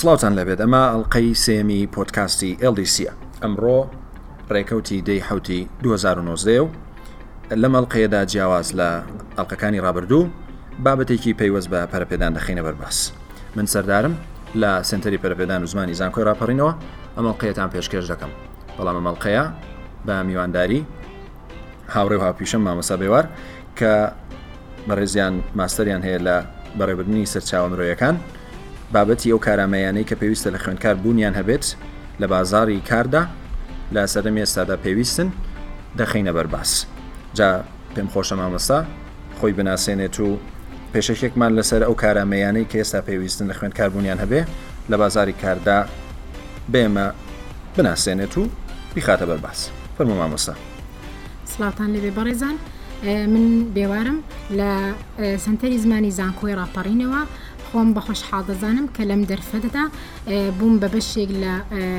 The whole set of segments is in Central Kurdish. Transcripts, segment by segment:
سڵاوتان لەبێت ئەمە ئەڵقەی سێمی پۆدکاستی LDC ئەمڕۆ ڕێکەوتی دەی حوتی 2019 و لەم ئەڵقەیەدا جیاواز لە ئەڵقەکانی ڕابردوو بابەتێکی پەیوەست بە پەرەپێدان دەخینە بەرباس. من سەردارم لە سنتەری پەرەپێدان و زمانی زانکۆی ڕاپەڕینەوە ئەم ئەڵقەیەتان پێشکەش دەکەم. بەڵام ئەم ئەڵقەیە بە میوانداری هاوڕێ و هاوپیشەم مامۆستا بێوار کە بەڕێزیان ماستەریان هەیە لە بەڕێبردننی سەرچاوە مرۆیەکان بابەتی ئەو کارامەیانەی کە پێویستە لە خوێندکار بوونیان هەبێت لە بازاڕی کاردا لە سەردەمی ئێستادا پێویستن دەخینە بەرباس. جا پێم خۆشە مامۆستا خۆی بناسێنێت و پێشەکێکمان لەسەر ئەو کارامەیانەی کە ئێستا پێویستن لە خوێندکار بوونیان هەبێ لە بازاڕی کاردا بێمە بناسێنێت و بیخاتە بەرباس. فەرموو مامۆستا. سڵاوتان لەبێ بەڕێزان، من بێوارم لە سنتەری زمانی زانکۆی ڕاپەڕینەوە خۆم بەخۆشحاڵ دەزانم کە لەم دەرفەتدا بووم بە بەشێک لە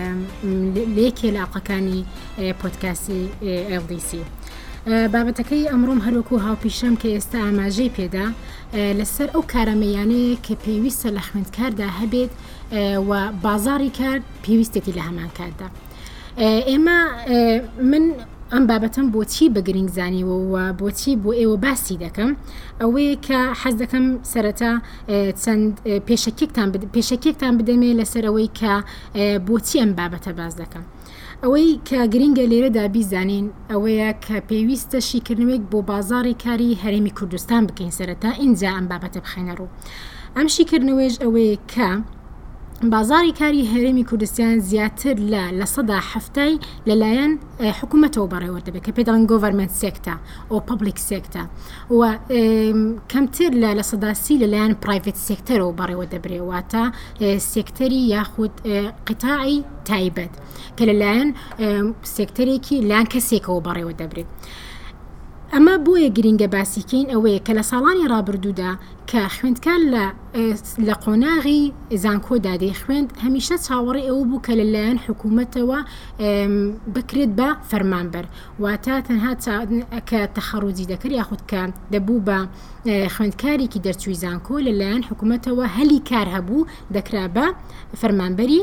لێکێ لە ئاڵقەکانی پۆدکاستی LDC. بابەتەکەی ئەمڕۆم هەروەکو هاوپیشەم کە ئێستا ئاماژەی پێدا لەسەر ئەو کارامەیانەیە کە پێویستە لە خوێندکاردا هەبێت و بازاڕی کار پێویستێتی لە هەمان کاردا. ئێمە من ئەم بابەتم بۆچی بە گرنگزانیوە و بۆچی بۆ ئێوە باسی دەکەم ئەوەیە کە حەز دەکەم سەرەتا چەند پێشەکێکتان بدەمێ لەسەر ئەوەی کە بۆچی ئەم بابەتە باز دەکەم. ئەوەی کە گرنگە لێرەدا بیزانین ئەوەیە کە پێویستە شیکردنەوەیک بۆ بازاڕی کاری هەرێمی کوردستان بکەین سەرەتا اینجا ئەم بابەتە بخێنە ڕوو. ئەم شیکردنەوەیش ئەوەیە کە بازاڕی کاری هەرێمی کوردستان زیاتر لە سەدا هەفتای لەلایەن حکوومەتەوە بەڕێوەردەبێت کە پێدەڵێن گۆڤەرمنت سێکتە ئەو پەبلیک سێکتە و کەمتر لە سەداسی لەلایەن پرایڤێت سێکتەرەوە بەڕێوە دەبرێواتە سێکتەری یاخود قیتاعی تایبەت کە لەلایەن سێکتەرێکی لایەن کەسێکەوە بەڕێوە دەبرێت. ئەمە بۆیە گرنگە باسیکەین ئەوەیە کە لە ساڵانی ڕابردوودا کە خوێندکار لە قۆناغی زانکۆدا دەیخوێند هەمیشە چاوەڕێ ئەوە بوو کە لەلایەن حکوومەتەوە بکرێت بە فەرمانبەر واتە تەنها کە تەخەڕوجی دەکرد یاخود کە دەبوو بە خوێندکارێکی دەرچووی زانکۆ لەلایەن حکوومەتەوە هەلی کار هەبوو دەکرا بە فەرمانبەری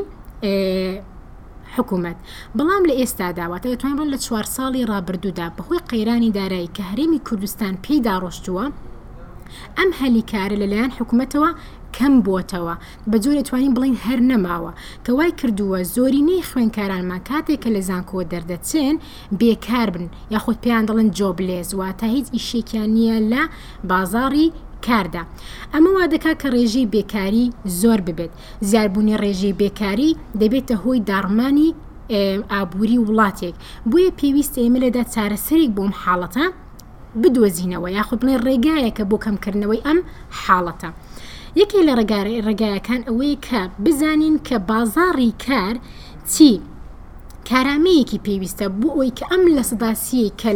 حکوومەت. بەڵام لە ئێستاداواتە دەتوانین بڵێن لە 4 ساڵی ڕابردوودا بەهۆی قەیرانی دارایی کە هەرێمی کوردستان پێی داڕۆشتووە ئەم هەلی کارە لەلایەن حکوومەتەوە کەم بووتەوە بە جۆر دەتوانین بڵین هەر نەماوە کە وای کردووە زۆرینەی خوێندکارانمان کاتێک کە لە زانکۆ دەردەچێن بێکار بن یاخود پێیان دەڵێن جۆبلێز واتە هیچ ئیشێکیان نییە لە بازاڕی کاردا. ئەمە وا دەکات کە ڕێژەی بێکاری زۆر ببێت. زیادبوونی ڕێژەی بێکاری دەبێتە هۆی داڕمانی ئابووری وڵاتێک. بۆیە پێویستە ئێمە لەدا چارەسەرێک بۆم حاڵەتە بدۆزینەوە یاخود بڵێن ڕێگایەکە بۆ کەمکردنەوەی ئەم حاڵەتە. یەکێ لە ڕێگایەکان ئەوەیە کە بزانین کە بازاڕی کار چی کارامەیەکی پێویستە بۆ ئەوی کە ئەم لە سەداسیە کە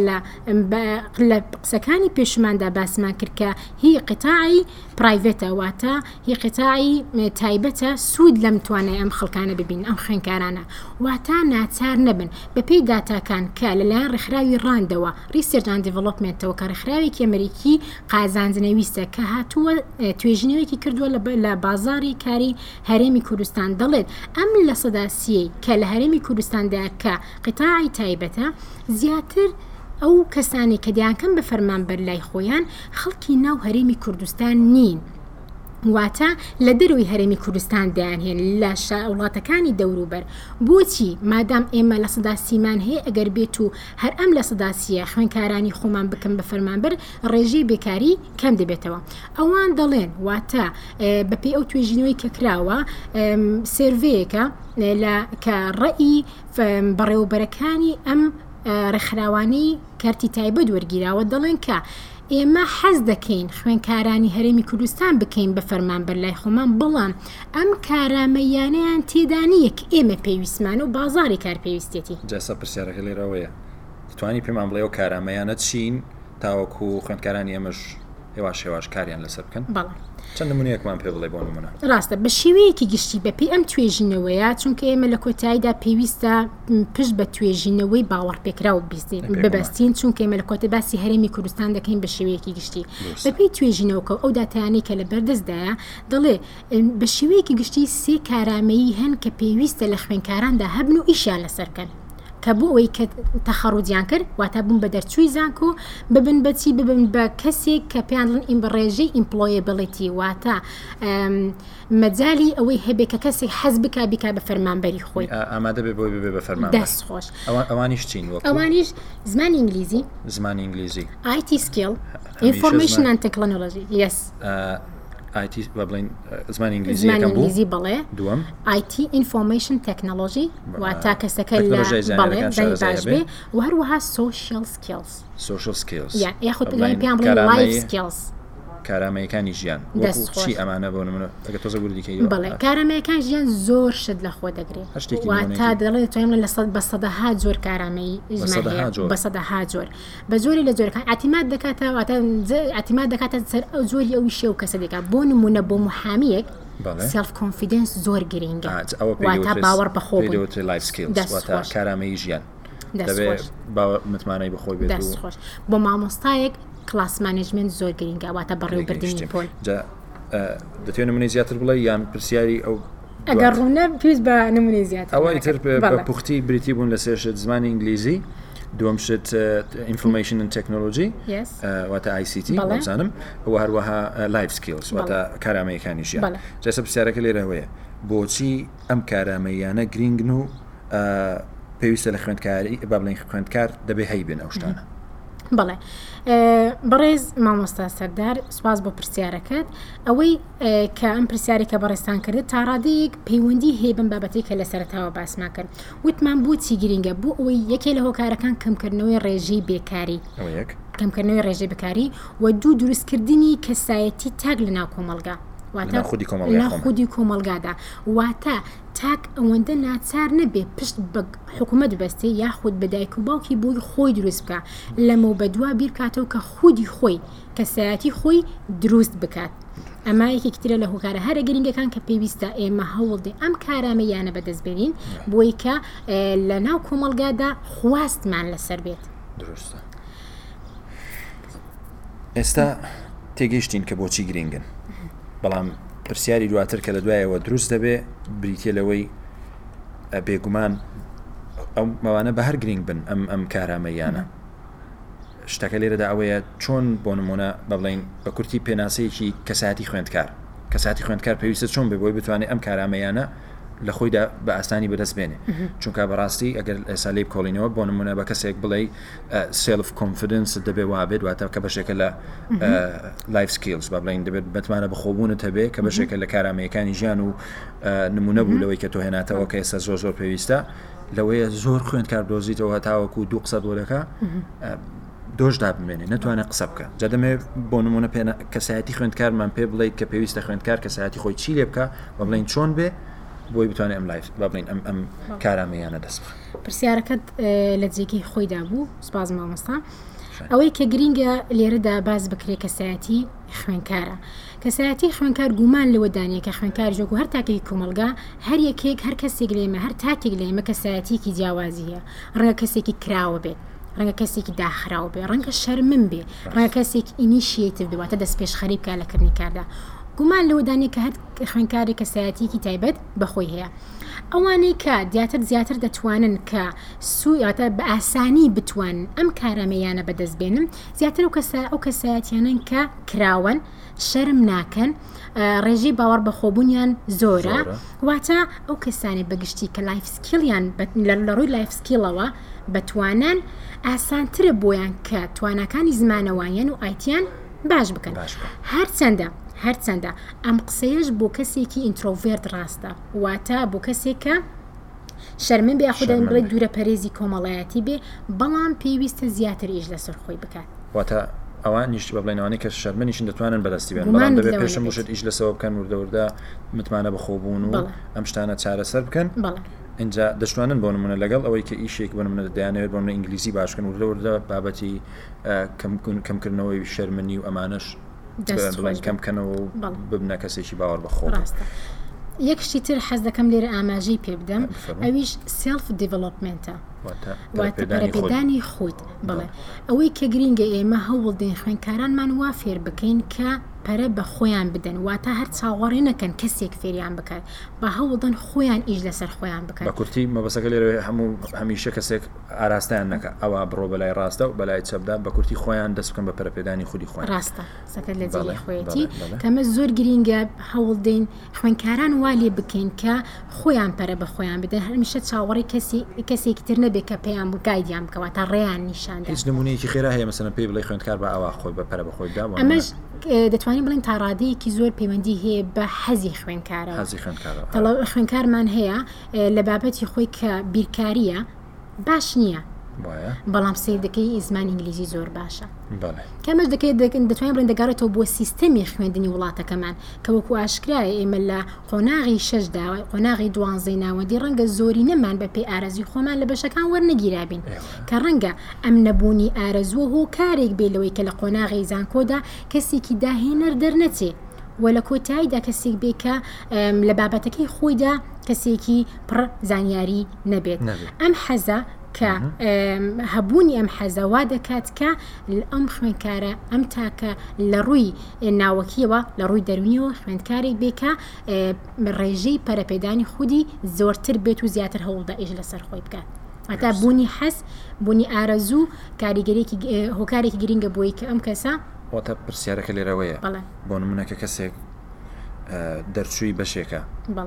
لە قسەکانی پێشماندا باسمان کرد کە هی قیتاعی پرایڤێتە واتە هی قیتاعی تایبەتە سوود لەم توانای ئەم خەڵکانە ببین ئەم خوێندکارانە واتە ناچار نەبن بەپێی داتاکان کە لەلایەن ڕێکخراوی ڕاندەوە ریسێرچ ئەند دیڤڵۆپمنتەوە کە ڕێکخراوێکی ئەمریکی قازانجنەویستە کە هاتووە توێژینەوەیکی کردووە لە بازاڕی کاری هەرێمی کوردستان دەڵێت ئەم لە سەداسیەی کە لە هەرێمی کوردستان کە قیتاعی تایبەتە زیاتر ئەو کەسانی کە دیانکەم بە فەرمانبەر لای خۆیان خەڵکی ناو هەرێمی کوردستان نین واتە لە دەروی هەرێمی کوردستان دایانهێن لە وڵاتەکانی دەوروبەر. بۆچی مادام ئێمە لە سەداسیمان هەیە ئەگەر بێت و هەر ئەم لە سەداسیە خوێندکارانی خۆمان بکەم بە فەرمانبەر ڕێژەی بێکاری کەم دەبێتەوە. ئەوان دەڵێن واتە بەپێی ئەو توێژینەوەی کە کراوە سێرڤەیەکە کە ڕەئی بەڕێوەبەرەکانی ئەم ڕێکخراوانەی کارتی تایبەت وەرگیراوە دەڵێن کە ئێمە حەز دەکەین خوێندکارانی هەرێمی کوردستان بکەین بە فەرمانبەر لای خۆمان بەڵام ئەم کارامەیانەیان تێدا نیە کە ئێمە پێویستمان و بازاڕی کار پێویستێتی. جاسا پرسیارەکە لێرەوەیە دەتوانی پێمان بڵێ ئەو کارامەیانە چین تاوەکو خوێندکارانی ئێمەش هێواش کاریان لەسەر بکەن بەڵێ چەند نمونەیەکمان پێ بڵێ بۆ نمونە ڕاستە بە شێوەیەکی گشتی بە پێی ئەم توێژینەوەیە چونکە ئێمە لە کۆتاییدا پێویستە پشت بە توێژینەوەی باوەڕپێکراوە بیستین ببەستین چونکە ئێمە لە کۆتە باسی هەرێمی کوردستان دەکەین بە شێوەیەکی گشتی بەپێی توێژینەوەکە ئەو داتایانەی کە لە بەردەستدایە دەڵێ بە شێوەیەکی گشتی سێ کارامەیی هەن کە پێویستە لە خوێندکاراندا هەبن و ئیشیان لەسەرکەن کە بۆ ئەوەی کە تەخەڕوجیان کرد واتە بوون بە دەرچووی زانکۆ ببن بەچی ببن بە کەسێک کە پێیانڵن ئین بە ڕێژەی ئیمپلۆیبڵیتی واتە مەجای ئەوەی هەبێ کە کەسێک حەز بک بە فەرمانبەری خۆی ئامادە بێ بۆی بێ بە فەرمان دەست خۆش ئەوانیش چین ئەوانیش زمانی ئینگلیزی زمانی ئینگلیزی IT skill information and technology yes IT بڵین زمانی ئینگلیزی بڵێ دووەم IT information technology واتە کەسەکە لە بەڵێ باش بێ و هەروەها social skills یاخود پێیان بڵێ life skills کارامەیەکانی ژیان چی ئەمانە بۆ نمونە ئەگە تۆزە وردیکەی بڵێ کارامەیەکان ژیان زۆر شت لە خۆ دەگرێت واتە دەڵێت توانین لە بە سەدەها جۆر کارامەی بە سەدەها جۆر بە زۆری لە جۆرەکان ئاعتیماد دەکاتەوە ئاعتیماد دەکاتە سەر ئەو زۆری ئەوی شێو کەسە دەکات بۆ نمونە بۆ محامیەک سلف کۆنفیدنس زۆر گرنگە واتە باوەڕ بەخۆ واتە کارامەی ژیان دەبێت متمانەی بەخۆی بێت دەستخۆش بۆ مامۆستایەک کلاس مانجمنت زۆر گرنگە واتە بەڕێوەبردننی پۆل دەتوێن نمونەی زیاتر بڵێ یان پرسیاری ئەو ئەگەر ڕوونە پێویست بە نمونەی زیاتر ئەوەی تر بە پوختی بریتی بوون لە سێشت زمانی ئینگلیزی دووەم شت information and technology واتە ICT بزانم و هەروەها life skills واتە کارامەیەکانی ژیان جەسە پرسیارەکە لێرە هەیە بۆچی ئەم کارامەیانە گرنگن و پێویستە لە خوێندکاری با بڵێن خوێندکار دەبێ هەیبێن ئەو شتانە بەڵێ بەڕێز مامۆستا سەردار سواز بۆ پرسیارەکەت ئەوەی کە ئەم پرسیاری کە بەڕێستان کردێت تا ڕادەیەک پەیوەندی هەیەبن بابەتی کە لە سەرەتاوە باسمان کرد وتمان بۆچی گرنگە بۆ ئەوەی یەکێ لە هۆکارەکان کەمکردنەوەی ڕێژەی بێکاری کەمکردنەوەی ڕێژەی بەکاری و دوو دروستکردنی کەسایەتی تاک لە ناو کۆمەلگا واتە خودی کۆمەلگادا واتە تاک ئەوەندە ناچار نەبێ پشت بە حکوومەت بەستێ یاخود بەدایک و باوکی بۆی خۆی دروست بکە لەمە بە دوا بیرکاتەوە کە خودی خۆی کەسایەتی خۆی دروست بکات ئەمە یەکێکترە لە هۆکارە هەرە گرنگەکان کە پێویستە ئێمە هەوڵدێ ئەم کارامەیانە بەدەستبێنین بۆی کە لە ناو کۆمەلگادا خواستمان لەسەر بێت دروستە ئێستا تێگەیشتین کە بۆچی گرنگن بەڵام پرسیاری دواتر کە لە دوایەوە دروست دەبێ بریتە لەوەی بێگومان ئەو مەوانە بە هەر گرنگ بن ئەم کارامەیانە شتەکە لێرەدا ئەوەیە چۆن بۆ نمونە بەڵێن بە کورتی پێناسەیەکی کەساتی خوێندکار پێویستە چۆن بێ بۆی بتوانێت ئەم کارامەیانە لە خۆیدا بە ئاسانی بەدەست بێنێ چونکە بەڕاستی ئەگەر ئێستا لێ بکۆڵینەوە بۆ نمونە بە کەسێک بڵێ سلف کۆنفیدنس دەبێ وابێت واتە کە بەشێکە لە لایف سکیلز با بڵین دەبێت بتمانە بەخۆبوونت هەبێ کە بەشێکە لە کارامەیەکانی ژیان و نمونە بوو لەوەی کە تۆ هێناتەوە کە ئێستا زۆر پێویستە لەوەیە زۆر خوێندکار دۆزیتەوە هەتاوەکو 200 دۆلەکە دۆشدا بمێنێ نتوانێت قسە بکە جا دەمێ بۆ نمونە کەسایەتی خوێندکارمان پێ بڵێیت کە پێویستە خوێندکار کەسایەتی خۆی چی لێ بکە بە بڵین چۆن بێ بۆی بتوانێت ئەم لایف با بڵین ئەم کارامەیانە دەست بخە پرسیارەکەت لە جێگەی خۆیدا بوو سپاس مامۆستا ئەوەی کە گرینگە لێرەدا باز بکرێت کەسایەتی خوێندکارە کەسایەتی خوێندکار گومان لەوەدانەیە کە خوێندکار ژۆک و هەر تاکێکی کۆمەلگا هەر یەکێک هەر کەسێک لێمە هەر تاکێک لێمە کەسایەتیکی جیاوازیە ڕەنگە کەسێکی کراوە بێت ڕەنگە کەسێکی داخراوە بێ ڕەنگە شەرمن بێ ڕەنگە کەسێک ئینیشیێتیڤ بێ واتە دەست پێش خەریب بکات لە کردنی کاردا گومان لەوەدانەیە کە هەر خوێندکاری کەسایەتیکی تایبەت بەخۆی هەیە ئەوانەی کە زیاتر دەتوانن کە سویاتە بە ئاسانی بتوان ئەم کارامەیانە بەدەستبێنن زیاتر ئەو کەسایەتیانن کە کراون شەرم ناکەن ڕێژەی باوەڕ بەخۆبوونیان زۆرە واتە ئەو کەسانی بەگشتی کە لایف سکیلیان لە ڕووی لایف سکیلەوە بەتوانن ئاسانترە بۆیان کە توانەکانی زمانەوەیان و ئایتیان باش بکەن هەرچەندە ئەم قسەیەش بۆ کەسێکی ئینترۆڤێرت ڕاستە واتە بۆ کەسێکە شەرمن بێ خوددان بڵێ دوورە پەرێزی کۆمەڵایەتی بێ بەڵام پێویستە زیاتر ئیش لەسەر خۆی بکات واتە ئەوان نیشت بە بڵێنەوەی کە شەرمەنیشن دەتوانن بەدەستی بێن بەڵام دەبێت پێشم بشت ئیش لەسەوە بکەن وردەوردا متمانە بەخۆبوون و ئەم شتانە چارەسەر بکەن اینجا دەشتوانن بۆ نمونە لەگەڵ ئەوەی کە ئیشێک بۆ نمونە دەیانەوێت بۆ ئینگلیزی باشکەن وردەوردا بابەتی کەمکردنەوەی شەرمنی و ئەمانش بڵێن کەم بکەنەوە و ببنە کەسێکی باوەڕ بەخۆ. یەکشتی تر حەز دەکەم لێرە ئاماژەی پێ بدەم ئەویش سێلف دیڤلۆپمنتە واتە پەرەپێدانی خۆت. بڵێ ئەوەی کە گرینگە ئێمە هەوڵ دێن خوێندکارانمان وا فێر بکەین کە پەرە بە خۆیان بدەن واتە هەر چاوەڕێ نەکەن کەسێک فێریان بکات بە هەوڵدن خۆیان ئیش لەسەر خۆیان بکات. بە کورتی مەبەسەکە لێرە هەمیشە کەسێک ئاراستیان نەکە ئەوە بڕۆ بەلای ڕاستە و بەلای چەپدا بە کورتی خۆیان دەست بکەن بە پەرەپێدانی خودی خۆیان. ڕاستە سەکەت لە جێی خۆیەتی کەمە زۆر گرینگە هەوڵ دێن خوێندکاران وا لێ بکەین کە خۆیان پەرە بە خۆیان بدەن هەمیشە چاوەڕێ کەسێکی تر نەبێت کە پێیان بگایدیان بکەوە تا ڕێیان نیشاندا. هیچ نمونەیەکی خێرا هەیە مەسەڵەن پێی بڵێ خوێندکار بە ئەوە خۆی بە پەرە بە خۆی داوە ئەمەش دەتوانین بڵین تا ڕادەیەکی زۆر پەیوەندی هەیە بە حەزی خوێندکارەوە. خوێندکارمان هەیە لە بابەتی خۆی کە بیرکاریە باش نییە بەڵام سیر دەکەی زمانی ئینگلیزی زۆر باشە. کەمەش دەتوانین بڵین دەگەڕێتەوە بۆ سیستەمی خوێندنی وڵاتەکەمان کە وەکو ئاشکرایە ئێمە لە قۆناغی 6 داوای قۆناغی 12 ناوەندی ڕەنگە زۆری نەمان بە پێی ئارەزوی خۆمان لە بەشەکان وەرنەگیرابین کە ڕەنگە ئەم نەبوونی ئارەزووە هۆکارێک بێلەوەی کە لە قۆناغی زانکۆدا کەسێکی داهێنەر دەرنەچێ و لە کۆتاییدا کەسێک بێ کە لە بابەتەکەی خۆیدا کەسێکی پڕ زانیاری نەبێت. ئەم حەزە کە هەبوونی ئەم حەزەوا دەکات کە ئەم خوێندکارە ئەم تاکە لە ڕووی ناوەکیەوە لە ڕووی دەرونیەوە خوێندکارێک بێکە ڕێژەی پەرەپێدانی خودی زۆرتر بێت و زیاتر هەوڵدا ئیش لەسەر خۆی بکات. ئەتا بوونی حەز بوونی ئارەزوو کاریگەرێکی هۆکارێکی گرینگە بۆی کە ئەم کەسە واتە پرسیارەکە لێرەوەیە بۆ نمونەکە کەسێک دەرچووی بەشێکە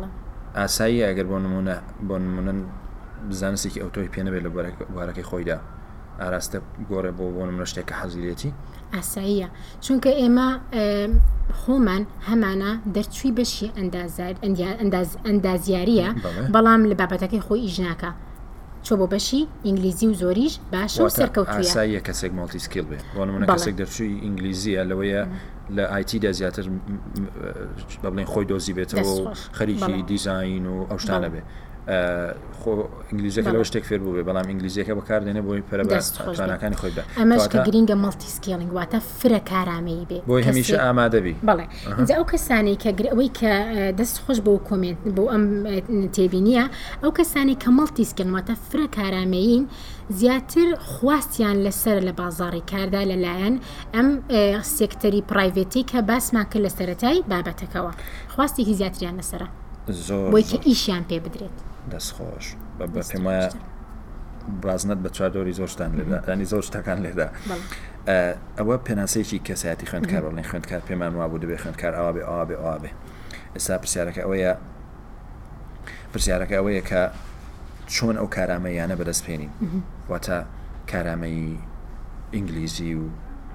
ئاسایی ئەگەر بۆ نمونە بزانستێکی ئەوتۆی پێ نەبێت لە بوارەکەی خۆیدا ئاراستە گۆڕێ بۆ نمونە شتێککە حەزیلێتی ئاساییە چونکە ئێمە خۆمان هەمانە دەرچووی بەشی ئەندازیاریە بەڵام لە بابەتەکەی خۆی ئیژناکە چۆ بۆ بەشی ئینگلیزی و زۆریش باشە و سەرکەوتویە. ئاساییە کەسێک مالتی سکیل بێ بۆ نمونە کەسێک دەرچووی ئینگلیزیە لەوەیە لە ئایتیدا زیاتر بە بڵێن خۆی دۆزی بێتەوە و خەریکی دیزاین و ئەو شتانە بێ خۆ ئینگلیزیەکە لەوە شتێک فێر بوو بەڵام ئینگلیزیەکە بەکاردێنێ بۆی پەرە بە توانەکانی خۆی بە ئەمەش کە گرینگە مالتی سکیلینگ واتە فرە کارامەیی بێ بۆی هەمیشە ئامادەبی. بەڵێ اینجا ئەو کەسانی کە ئەوەی کە دەست خۆش بۆ کۆمنت بۆ ئەم تێبینیە ئەو کەسانی کە مالتی سکیل واتە فرە کارامەیین زیاتر خواستیان لەسەر لە بازاڕی کاردا لەلایەن ئەم سێکتەری پرایڤێتی کە باسمان کرد لە سەرەتای بابەتەکەوە خواستێکی زیاتریان لەسەرە بۆی کە ئیشیان پێ بدرێت. دەستخۆش بە پێم وایە بازنەت بە چواردۆری زۆرشتان لێدا ینی زۆر شتەکان لێدا. ئەوە پێناسەیەکی کەسایەتی خوێندکار بڵێن خوێندکار پێمان وا بوو دەبێ خوێندکار ئەوە بێ ئەوە بێ ئەوە بێ. ئێستا پرسیارەکە ئەوەیە کە چۆن ئەو کارامەیانە بەدەستپێنین واتە کارامەی ئینگلیزی و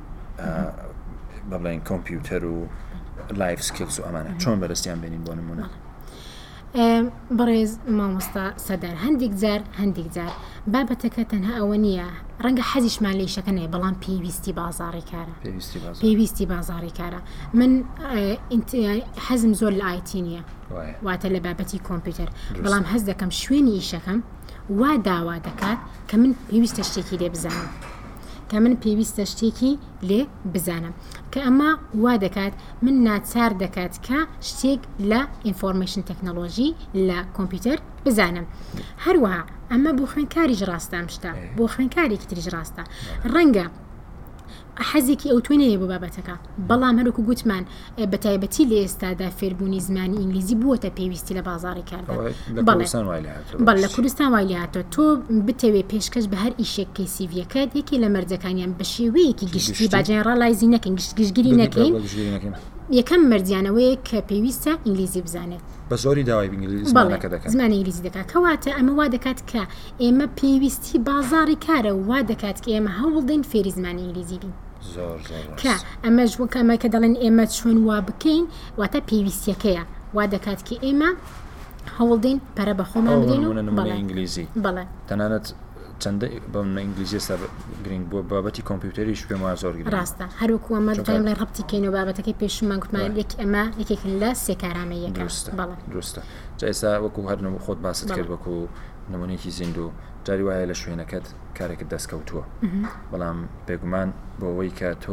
بەڵێن کۆمپیوتەر و لایف سکیلز و ئەمانە چۆن بەدەستیان بێنین بۆ نمونە. بەڕێز مامۆستا سەدار هەندێک جار بابەتەکە تەنها ئەوە نییە ڕەنگە حەزیشمان لە ئیشەکە نەیە بەڵام پێویستی بازاڕی کارە پێویستی بازاڕی کارە. من حەزم زۆر لە ئایتی نییە واتە لە بابەتی کۆمپیوتەر بەڵام حەز دەکەم شوێنی ئیشەکەم وا داوا دەکات کە من پێویستە شتێکی لێ بزانم کە ئەمە وا دەکات من ناچار دەکات کە شتێک لە ئینفۆرمیشن تەکنۆلۆژی لە کۆمپیوتەر بزانم. هەروەها ئەمە بۆ خوێندکاریش ڕاستە ئەم شتە بۆ خوێندکارێکی تریش ڕاستە ڕەنگە حەزێکی ئەو توێنەیە بۆ بابەتەکە بەڵام هەروکو گوتمان بە تایبەتی لە ئێستادا فێربوونی زمانی ئینگلیزی بووەتە پێویستی لە بازاڕی کاردا. بەڵ لە کوردستان وای لێ هاتووە تۆ بتەوێ پێشکەش بە هەر ئیشێک کەی سیڤیەکەت یەکی لە مەرجەکانیان بە شێوەیەکی گشتی با جێنێڕالایزی نەکەین گشتگیری نەکەین یەکەم مەرجیانەوەی کە پێویستە ئینگلیزی بزانێت بە زۆری داوای زمانەکە دەکات زمانی ئینگلیزی دەکات کەواتە ئەمە وا دەکات کە ئێمە پێویستی بازاڕی کارە وا دەکات کە ئێمە هەوڵدەین فێری زمانی ئینگلیزی بین کە ئەمەش وەکەمە کە دەڵێن ئێمە چۆن وا بکەین واتە پێویستیەکەیە وا دەکات کە ئێمە هەوڵدەین پەرە بە خۆمان بدەین و ئینگلیزی بەڵێ تەنانەت چەندە بەم ئینگلیزی سەر گرنگ بۆ بابەتی کۆمپیوتەریش پێم وایە زۆر گرنگە ڕاستە هەروەکو ئەمە دەڵێن لە ڕەبتی کەین و بابەتەکەی پێشمان گوتمان ئەمە یەکێک لە سێ کارامەیەکە دروستە. جا ئێستا وەکو هەر خۆت باست کرد وەکو نمونەیەکی زیندوو جاری وایە لە شوێنەکەت کارێکت دەستکەوتووە بەڵام بێگومان بۆ ئەوەی کە تۆ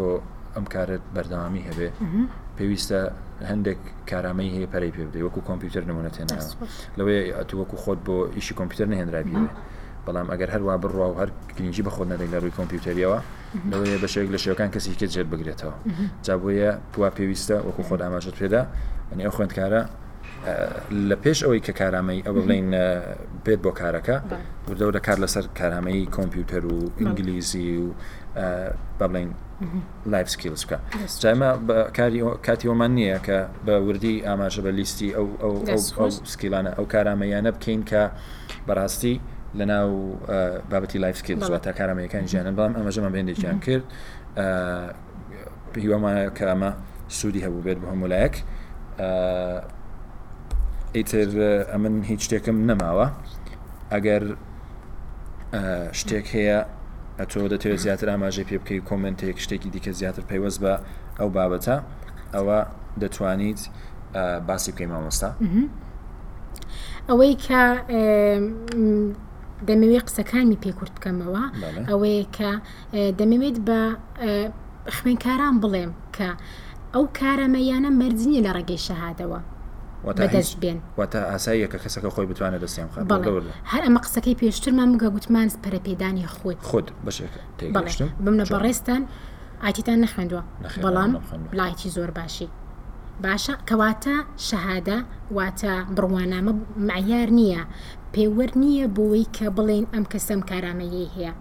ئەم کارت بەردەوامی هەبێ پێویستە هەندێک کارامەی هەیە پەرەی پێ بدەیت وەکو کۆمپیوتەر نمونە تێناوە لەوەی تو وەکو خۆت بۆ ئیشی کۆمپیوتەر نهێنرای پێوێ بەڵام ئەگەر هەروە بڕوا و هەر گرنگی بە خۆت نەدەی لە ڕووی کۆمپیوتەریەوە لەوەیە بەشێک لە شێوەکان کەسی کە جێت بگرێتەوە جا بۆیە توا پێویستە وەکو خۆت ئاماژەت پێدا ئەنی ئەو خوێندکارە لە پێش ئەوەی کە کارامەی ئەو بڵین بێت بۆ کارەکە وردەورە کار لەسەر کارامەی کۆمپیوتەر و ئینگلیزی و بڵین لایف سکیلز بکە جایمە کاتی ئەومان نییە کە بە وردی ئاماژە بە لیستی ئەو سکیلانە ئەو کارامەیانە بکەین کە بەڕاستی لەناو بابەتی لایف سکیلز واتە کارامەیەکانی ژیانن بەڵام ئەمەژەمان بێندێکیان کرد هیوامانە کە ئەمە سوودی هەبوو بێت بە هەمولایەک ئیتر ئەمن هیچ شتێکم نەماوە ئەگەر شتێک هەیە ئەتۆ دەتوێت زیاتر ئاماژەی پێ بکەی کۆمنتێک شتێکی دیکە زیاتر پەیوەست بە ئەو بابەتە ئەوە دەتوانیت باسی بکەی مامۆستا ئەوەی کە دەمەوێت قسەکانی پێکورت بکەمەوە ئەوەیە کە دەمەوێت بە خوێنکاران بڵێم کە ئەو کارەمەیانە مەرجینیە لە ڕێگەی شەهادەوە بەدەست بێن واتە ئاساییە کە کەسەکە خۆی بتوانێت دەستیان هەر ئەمە قسەکەی پێشترمان بگە گوتمان پەرەپێدانی خۆت بەشێک تێگەشتم بمنە بەڕێستان ئایتیتان نەخوێندووە بەڵام بڵایەتی زۆر باشی باشە کەواتە شەهادە واتە بڕوانامە معیار نییە پێوەەر نییە بۆی کە بڵێن ئەم کەسەم کارامەیە هەیە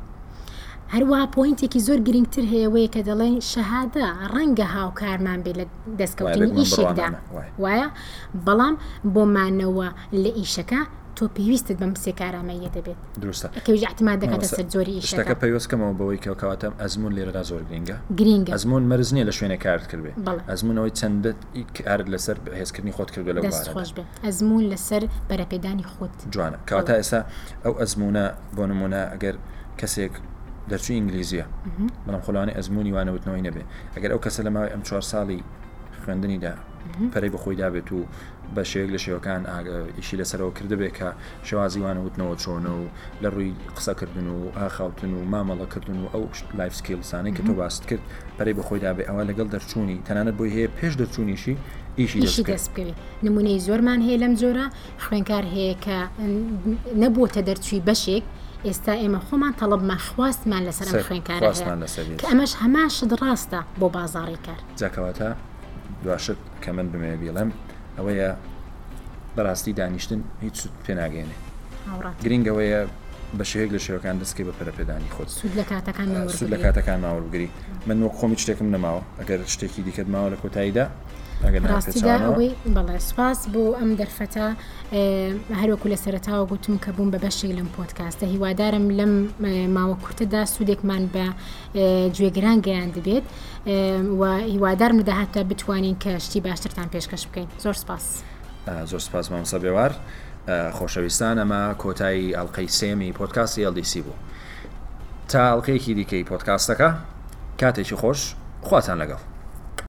هەروە پۆینتێکی زۆر گرنگتر هەیەوەیە کە دەڵێن شەهادە ڕەنگە هاوکارمان بێ لە دەستکەوتنی ئیشێکدا وایە بەڵام بۆمانەوە لە ئیشەکە تۆ پێویستت بەم سێ کارامەیە دەبێت دروستە کەویژ احتیمال دەکاتە سەر زۆری ئیشەکە پێویستکەمەوە بەوەی کەواتەم ئەزمون لێرەدا زۆر گرنگە ئەزمون مەرز نییە لە شوێنە کارت کردێ ئەزمونەوەی چەندە کارت لەسەر هێزکردنی خۆت کردو لە خۆش بێت ئەزمون لەسەر بەرەپێدانی خۆت جوانە کەواتە ئێستا ئەو ئەزمونە بۆ نمونە ئەگەر کەسێک دەرچوی ئینگلیزیە بەڵام خۆلانەی ئەزمموی وانەوتنەوەی نەبێ ئەگەر ئەو کەسە لە ماوەی ئەم 4 ساڵی خوێندنیدا پەرەی بەخۆی دابێت و بە شێک لە شێوەکان ئیشی لەسەرەوە کردبێت کە شێوازی وانەوتنەوە چۆنە و لە ڕووی قسەکردن و ئاخاوتن و مامەڵەکردن و ئەو لایف سکیلزانەی کە تۆ باست کرد پەرەی بەخۆی دابێت ئەوە لەگەڵ دەرچوونی تەنانەت بۆی هەیە پێش دەرچوونیشی ئیشی دەست بکەوێت نمونەی زۆرمان هەیە لەم جۆرە خوێنکار هەیە کە نەبووتە دەرچووی بەشێک ئێستا ئێمە خۆمان تەڵەبمان خواستمان لەسەر ئەم خوێنکارە هەیە کە ئەمەش هەماشت ڕاستە بۆ بازاڕی کار جاکەواتە دواشت کە من بمێ بیڵێم ئەوەیە بەڕاستی دانیشتن هیچ پێناگەێنێ گرنگەوەیە بە شێک لە شێوەکان دەستکەی بە پەرەپێدانی خۆت سود لە کاتەکان ماوەرگری من وەک خۆمی شتێکم نەماوە ئەگەر شتێکی دیکەت ماوە لە کۆتاییدا ڕاستیدا ئەوەی بەڵێ سوپاس بۆ ئەم دەرفەتە هەروەکو لە سەرەتاوە گوتم کە بووم بە بەشێک لەم پۆدکاستە هیوادارم لەم ماوە کورتەدا سوودێکمان بە گوێگران گەیان دەبێت و هیوادارم داهاتە بتوانین کە شتی باشترتان پێشکەش بکەین زۆر سپاس زۆر سپاس مامۆستا بێوار خۆشەویستان ئەمە کۆتایی ئەڵقەی سێمی پۆدکاستی LDC بوو تا ئەڵقەیەکی دیکەی پۆدکاستەکە کاتێکی خۆش خواتان لەگەڵ